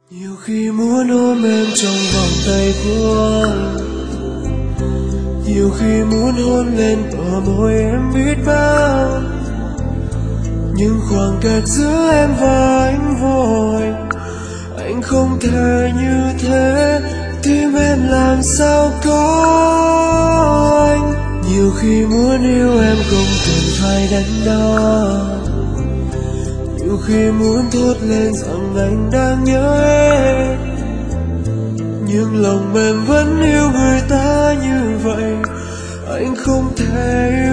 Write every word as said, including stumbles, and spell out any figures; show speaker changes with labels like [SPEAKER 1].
[SPEAKER 1] Nhiều khi muốn ôm em trong vòng tay của anh, nhiều khi muốn hôn lên bờ môi em biết bao, nhưng khoảng cách giữa em và anh vội, anh không thể như thế, tim em làm sao có anh. Nhiều khi muốn yêu em không cần phải đắn đo, nhiều khi muốn thốt lên rằng anh đang nhớ em, nhưng lòng em vẫn yêu người ta như vậy, anh không thể